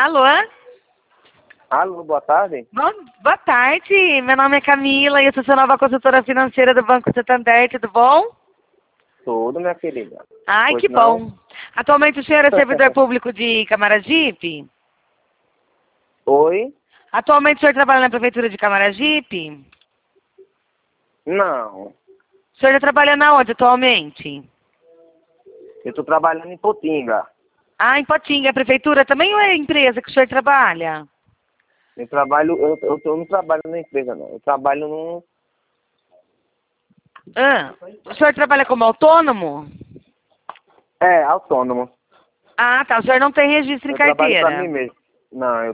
Alô? Alô, boa tarde. Boa tarde, meu nome é Camila e eu sou sua nova consultora financeira do Banco Santander, tudo bom? Tudo, minha querida. Ai, Pois que não? bom. Atualmente o senhor é servidor público de Camaragipe? Oi? Atualmente o senhor trabalha na prefeitura de Camaragipe? Não. O senhor está trabalhando aonde atualmente? Eu tô trabalhando em Potinga. Ah, em Potinga, a prefeitura também ou é a empresa que o senhor trabalha? Eu não trabalho na empresa, não. Eu trabalho num... Ah, o senhor trabalha como autônomo? É, autônomo. Ah, tá. O senhor não tem registro em Eu trabalho pra mim carteira? mesmo. Não, eu